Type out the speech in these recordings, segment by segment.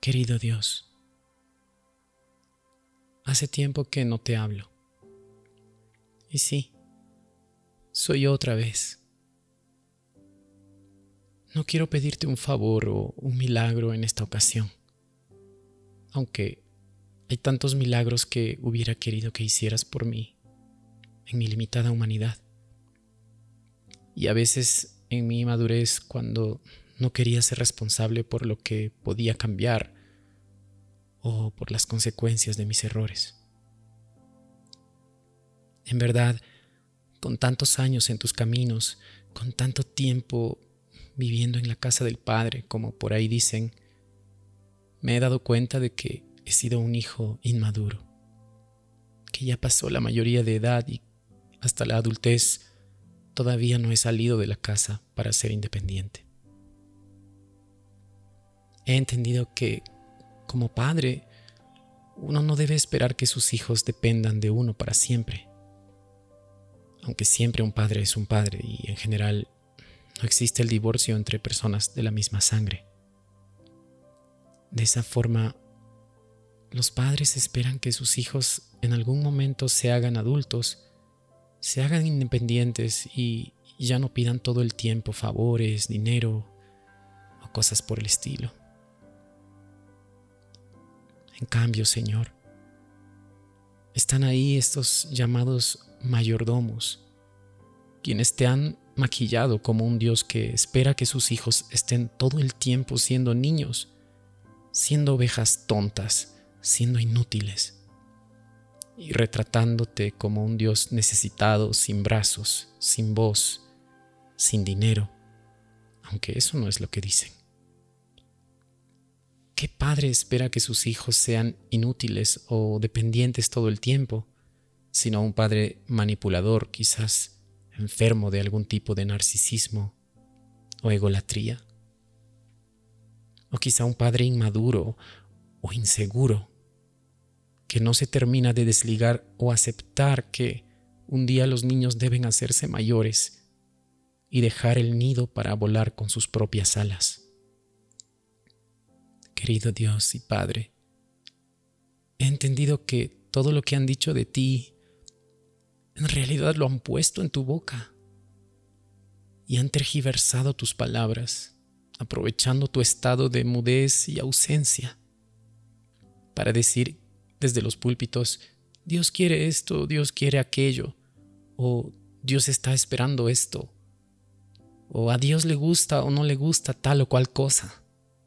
Querido Dios, hace tiempo que no te hablo. Y sí, soy yo otra vez. No quiero pedirte un favor o un milagro en esta ocasión, aunque hay tantos milagros que hubiera querido que hicieras por mí, en mi limitada humanidad. Y a veces en mi inmadurez, cuando no quería ser responsable por lo que podía cambiar o por las consecuencias de mis errores. En verdad, con tantos años en tus caminos, con tanto tiempo viviendo en la casa del Padre, como por ahí dicen, me he dado cuenta de que he sido un hijo inmaduro, que ya pasó la mayoría de edad y hasta la adultez todavía no he salido de la casa para ser independiente. He entendido que, como padre, uno no debe esperar que sus hijos dependan de uno para siempre. Aunque siempre un padre es un padre y en general no existe el divorcio entre personas de la misma sangre. De esa forma, los padres esperan que sus hijos en algún momento se hagan adultos, se hagan independientes y ya no pidan todo el tiempo favores, dinero o cosas por el estilo. En cambio, Señor, están ahí estos llamados mayordomos, quienes te han maquillado como un Dios que espera que sus hijos estén todo el tiempo siendo niños, siendo ovejas tontas, siendo inútiles, y retratándote como un Dios necesitado, sin brazos, sin voz, sin dinero, aunque eso no es lo que dicen. ¿Qué padre espera que sus hijos sean inútiles o dependientes todo el tiempo, sino un padre manipulador, quizás enfermo de algún tipo de narcisismo o egolatría? O quizá un padre inmaduro o inseguro, que no se termina de desligar o aceptar que un día los niños deben hacerse mayores y dejar el nido para volar con sus propias alas. Querido Dios y Padre, he entendido que todo lo que han dicho de ti, en realidad lo han puesto en tu boca y han tergiversado tus palabras, aprovechando tu estado de mudez y ausencia para decir desde los púlpitos: Dios quiere esto, Dios quiere aquello, o Dios está esperando esto, o a Dios le gusta o no le gusta tal o cual cosa.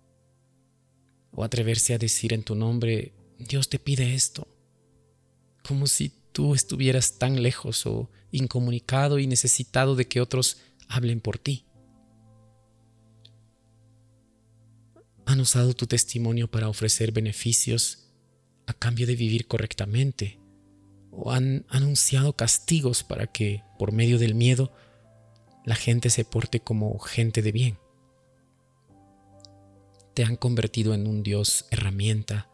O atreverse a decir en tu nombre: Dios te pide esto, como si tú estuvieras tan lejos o incomunicado y necesitado de que otros hablen por ti. Han usado tu testimonio para ofrecer beneficios a cambio de vivir correctamente, o han anunciado castigos para que, por medio del miedo, la gente se porte como gente de bien. Te han convertido en un Dios herramienta,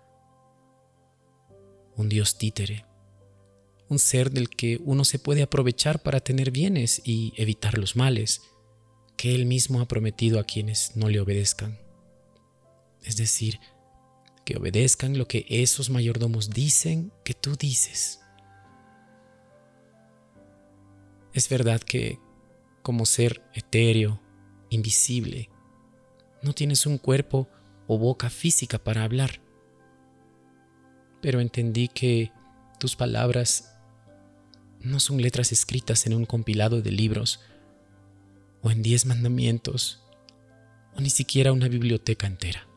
un Dios títere, un ser del que uno se puede aprovechar para tener bienes y evitar los males que Él mismo ha prometido a quienes no le obedezcan. Es decir, que obedezcan lo que esos mayordomos dicen que tú dices. Es verdad que, como ser etéreo, invisible, no tienes un cuerpo o boca física para hablar. Pero entendí que tus palabras no son letras escritas en un compilado de libros, o en 10 mandamientos, o ni siquiera una biblioteca entera.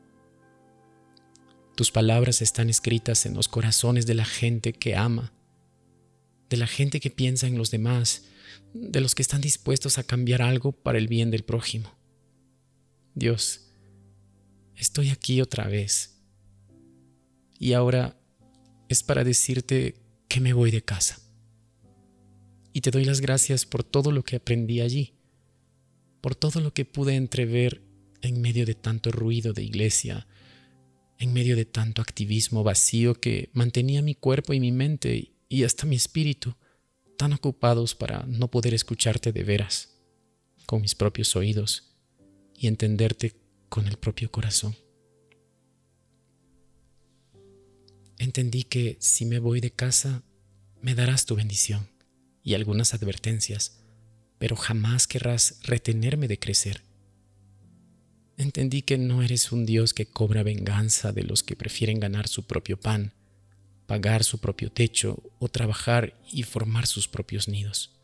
Tus palabras están escritas en los corazones de la gente que ama, de la gente que piensa en los demás, de los que están dispuestos a cambiar algo para el bien del prójimo. Dios, estoy aquí otra vez, y ahora es para decirte que me voy de casa. Y te doy las gracias por todo lo que aprendí allí, por todo lo que pude entrever en medio de tanto ruido de iglesia, en medio de tanto activismo vacío que mantenía mi cuerpo y mi mente y hasta mi espíritu tan ocupados para no poder escucharte de veras, con mis propios oídos, y entenderte con el propio corazón. entendí que si me voy de casa, me darás tu bendición y algunas advertencias, pero jamás querrás retenerme de crecer. Entendí que no eres un Dios que cobra venganza de los que prefieren ganar su propio pan, pagar su propio techo o trabajar y formar sus propios nidos.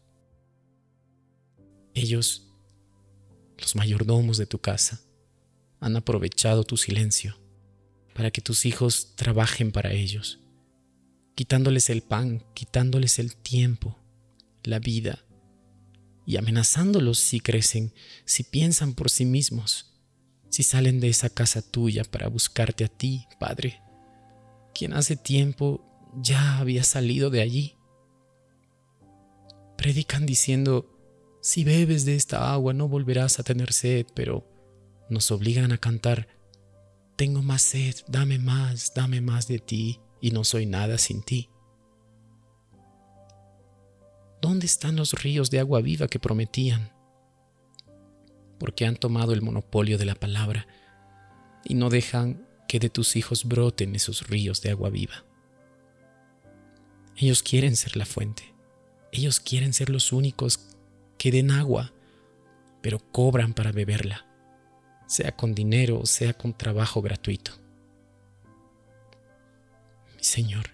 Ellos, los mayordomos de tu casa, han aprovechado tu silencio para que tus hijos trabajen para ellos, quitándoles el pan, quitándoles el tiempo, la vida, y amenazándolos si crecen, si piensan por sí mismos, si salen de esa casa tuya para buscarte a ti, Padre, quien hace tiempo ya había salido de allí. Predican diciendo, si bebes de esta agua no volverás a tener sed, pero nos obligan a cantar, tengo más sed, dame más de ti, y no soy nada sin ti. ¿Dónde están los ríos de agua viva que prometían? Porque han tomado el monopolio de la palabra y no dejan que de tus hijos broten esos ríos de agua viva. Ellos quieren ser la fuente, ellos quieren ser los únicos que den agua, pero cobran para beberla, sea con dinero o sea con trabajo gratuito. Mi Señor,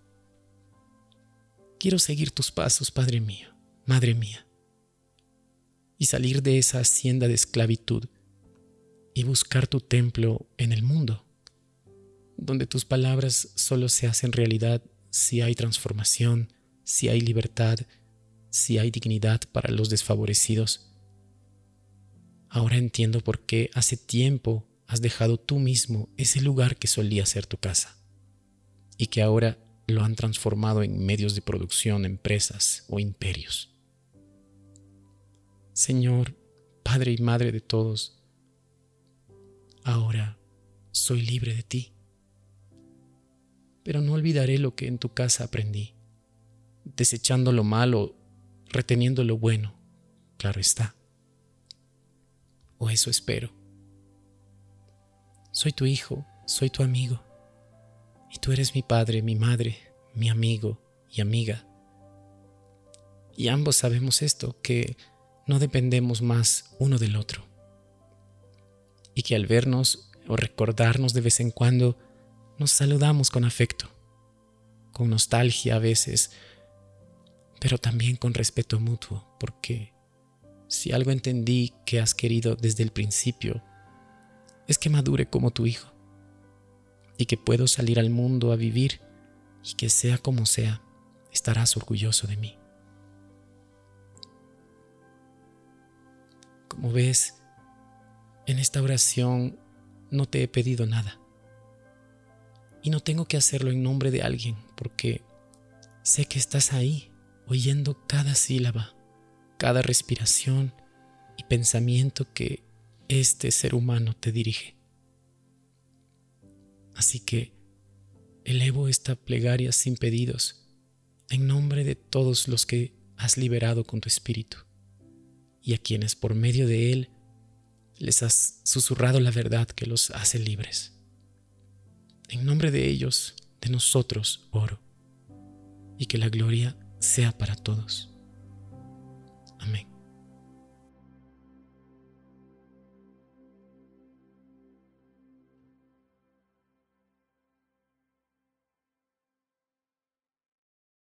quiero seguir tus pasos, Padre mío, Madre mía, y salir de esa hacienda de esclavitud y buscar tu templo en el mundo, donde tus palabras solo se hacen realidad si hay transformación, si hay libertad, si hay dignidad para los desfavorecidos. Ahora entiendo por qué hace tiempo has dejado tú mismo ese lugar que solía ser tu casa y que ahora lo han transformado en medios de producción, empresas o imperios. Señor, Padre y Madre de todos, ahora soy libre de ti, pero no olvidaré lo que en tu casa aprendí, desechando lo malo, reteniendo lo bueno, claro está. O eso espero. Soy tu hijo, soy tu amigo, y tú eres mi padre, mi madre, mi amigo y amiga. Y ambos sabemos esto, que no dependemos más uno del otro, y que al vernos o recordarnos de vez en cuando, nos saludamos con afecto, con nostalgia a veces, pero también con respeto mutuo, porque si algo entendí que has querido desde el principio, es que madure como tu hijo, y que puedo salir al mundo a vivir, y que sea como sea, estarás orgulloso de mí. Como ves, en esta oración no te he pedido nada. Y no tengo que hacerlo en nombre de alguien, porque sé que estás ahí, oyendo cada sílaba, cada respiración y pensamiento que este ser humano te dirige. Así que elevo esta plegaria sin pedidos, en nombre de todos los que has liberado con tu espíritu, y a quienes por medio de él les has susurrado la verdad que los hace libres. En nombre de ellos, de nosotros, oro, y que la gloria sea para todos. Amén.